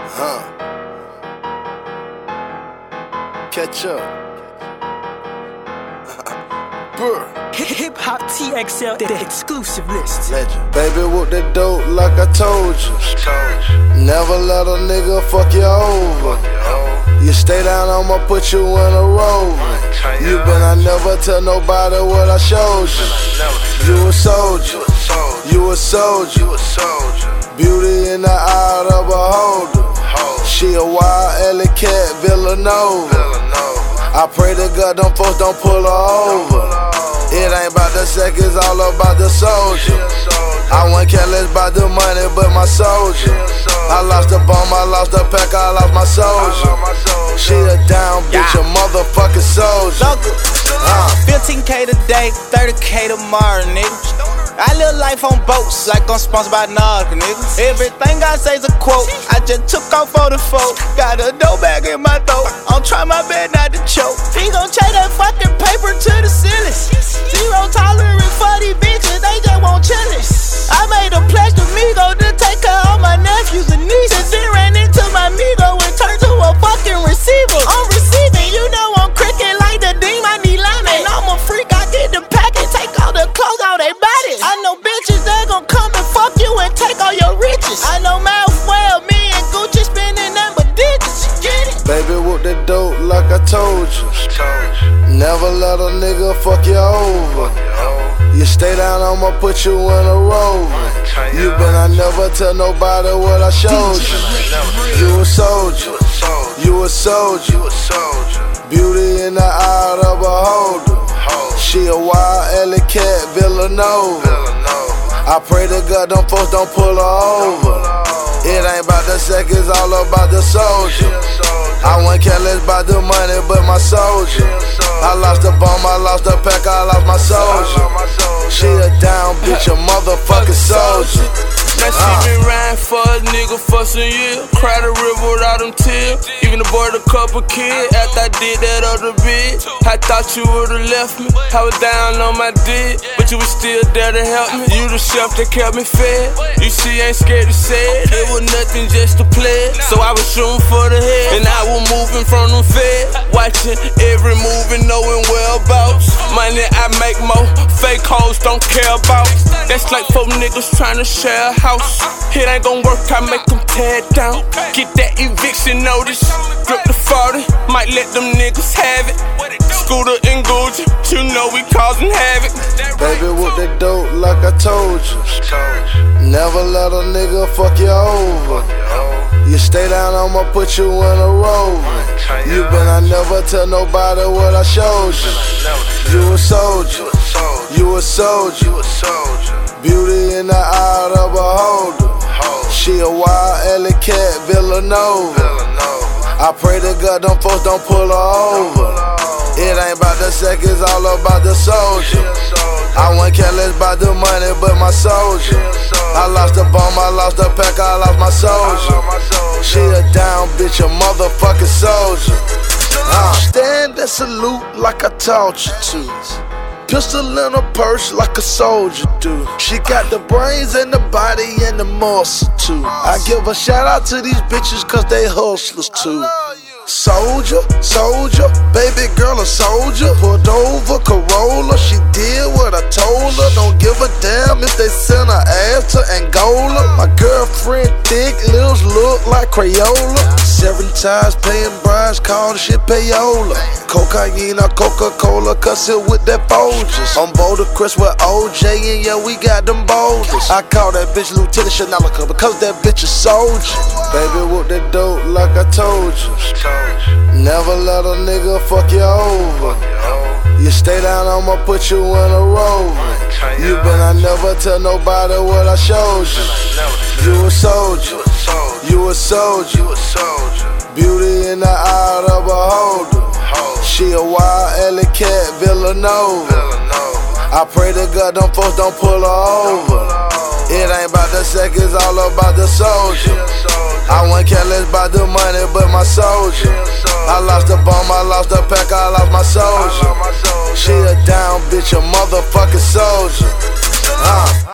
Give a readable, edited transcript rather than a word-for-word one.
Catch up. Hip Hop TXL, the exclusive list. Legend. Baby, whoop that dope like I told you. Never let a nigga fuck you over. You stay down, I'ma put you in a rover. You been, I never tell nobody what I showed you. You a soldier, you a soldier. Beauty in the eye of a beholder. She a wild alley cat, Villanova. I pray to God them folks don't pull her over. It ain't about the sex, it's all about the soldier. I wasn't careless about the money, but my soldier. I lost the bomb, I lost the pack, I lost my soldier. She a down bitch, a motherfucking soldier. 15K today, 30K tomorrow, nigga. I live life on boats like I'm sponsored by Naga, nigga. Everything I say's a quote. I just took off for the folk. Got a dough bag in my throat. I'm trying my best not to choke. He gon' chase that fucking paper to the ceiling. Zero tolerance for these bitches, they just want chillin'. I made a pledge to Migo to take care of my nephews and nieces. Then ran into my Migo and turned to a fucking receiver. I'm receiving, you know I'm cricket like the Dean, I need lineman. I'm a freak, I get the packet, take all the clothes out they bodies. I know bitches that gon' come and fuck you and take all your riches. I know mouth well, me and Gucci spending them but digits. Get it? Baby, whoop that dope like I told you. Never let a nigga fuck you over. You stay down, I'ma put you in a rover. You been, I never tell nobody what I showed you. You a soldier, you a soldier. Beauty in the eye of a beholder. She a wild alley cat, Villanova. I pray to God them folks don't pull her over. It ain't about the sex, it's all about the soldier. I wasn't careless about the money, but my soldier. I lost the bomb, I lost the pack, I lost my soldier. She a down bitch, a motherfucking soldier. Now she been riding for a nigga for some years. Cried a river without them tears. Even aborted a couple kids after I did that other bit. I thought you would've left me. I was down on my dick, but you was still there to help me. You the chef that kept me fed. You see, ain't scared to say it. It was nothing just to play. So I was shooting for the head, and I was moving from them feds. Watching every move and knowing whereabouts. Money I make more, fake hoes don't care about. That's like 4 niggas trying to share a house. It ain't gon' work, I make them tear down. Get that eviction notice. Grip the 40, might let them niggas have it. Scooter and Gucci, you know we causing havoc. Baby, whoop that dope like I told you. Never let a nigga fuck you over. You stay down, I'ma put you in a rover. You been, I never tell nobody what I showed you. You a soldier, you a soldier. Beauty in the eye of a beholder. She a wild alley cat, Villanova. I pray to God them folks don't pull her over. It ain't about the sex, it's all about the soldier. I wasn't careless about the money, but my soldier. I lost the bomb, I lost the pack, I lost my soldier. She a down bitch, a motherfucking soldier. Stand and salute like I taught you to. Pistol in her purse like a soldier do. She got the brains and the body and the muscle too. I give a shout out to these bitches cause they hustlers too. Soldier, soldier, baby girl a soldier. Pulled over Corolla, she did what I told her. Don't give a damn if they send her ass to Angola. My girlfriend thick, lips look like Crayola. 7 times paying bribes, call the shit payola. Cocaine or Coca-Cola, cuss it with that Folgers. On board the Chris with OJ and yeah, we got them boulders. I call that bitch Lieutenant Chanelica because that bitch a soldier. Baby, whoop that dope like I told you. Never let a nigga fuck you over. You stay down, I'ma put you in a rover. You been, I never tell nobody what I showed you. You a soldier, you a soldier. Beauty in the eye of a beholder. She a wild alley cat, Villanova. I pray to God them folks don't pull her over. It ain't about the sex, it's all about the soldier. I wasn't careless about the money, but my soldier. I lost the bomb, I lost the pack, I lost my soldier. She a down bitch, a motherfucking soldier.